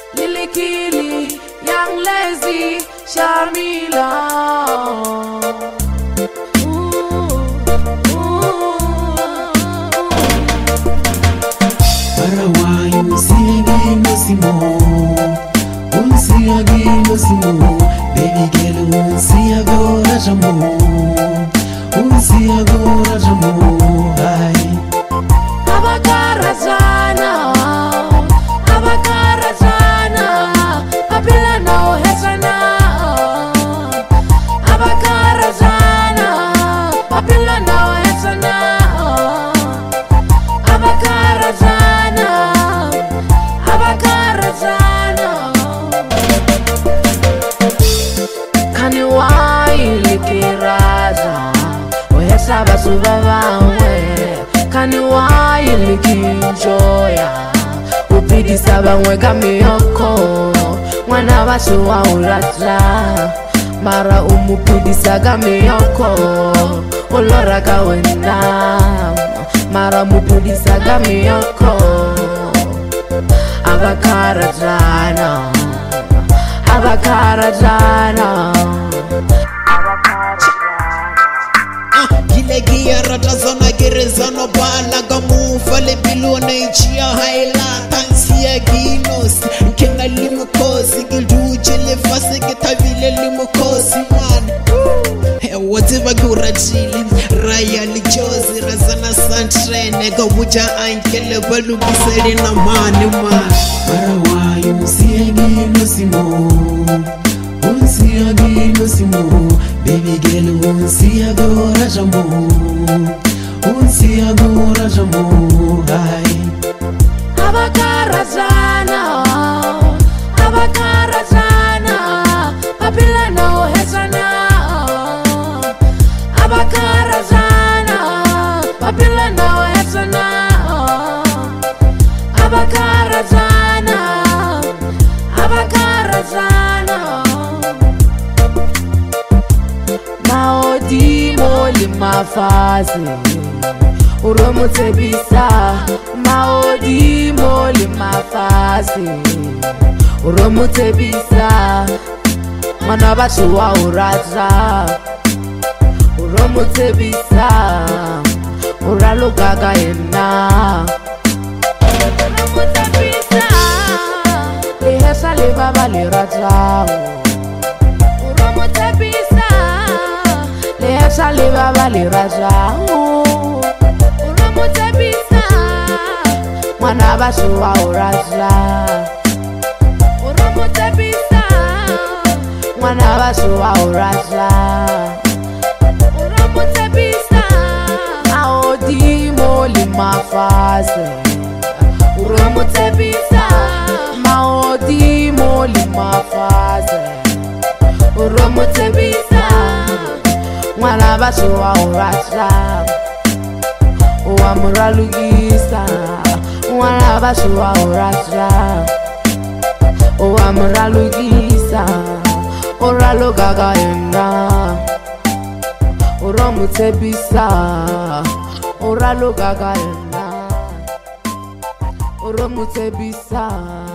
Lilikili, Young Lazy, Sharmila. Parawayo siyagi no simo, siyagi no simo. Baby girl, siyago rajamo, siyago rajamo. Ay, Abakarazana, Abakarazana, Apila no hesana. Abakarazana, Apila no hesana. Abakarazana, Abakarazana. Kani wai likiraza, uhesaba subabawe. Kani wai likinjoya, upidisa bangwe kamiyoko. Mwana basu wa ulatra, mara umupidisa kamiyoko. Olora kawenda, mara mupidisa kamiyoko. Abakarazana, Abakarazana. Gilegia ratazana gerezano bala gamufa le bilone chia haila tansia ginos kena limukosi gilduche le fase getavile limukosi man whatever gurajili raya lijozi razana santrene gabuja ankele balu bisere na mani man parawayo siyagi no simo, siyagi no simo. Baby girl, siyago rajamo, siyago rajamo. Ay, Abakarazana, Abakarazana, Apila no hesana. Abakarazana, Apila no hesana. Abakarazana, Abakarazana. Maodi moli mafazi, uromutebisa. Maodi moli mafazi, uromutebisa. Mwana basu wa uraza, uromutebisa. Uralugaga ena, uromutebisa. Lihesa libaba liraza, uromutebisa. Lihesa libaba liraza, uromutebisa. Mwana basu wa uraza, uromutebisa. Mwana basu wa uraza, uromutebisa. Maodi moli mafaze, uromutebisa. Maodi moli mafaze, uromutebisa. Mwana basu wa uraza, uamuralugisa. Mwana basu wa uraza, uamuralugisa. Oralugaga ena, uromutebisa. Oralugaga ena, uromutebisa.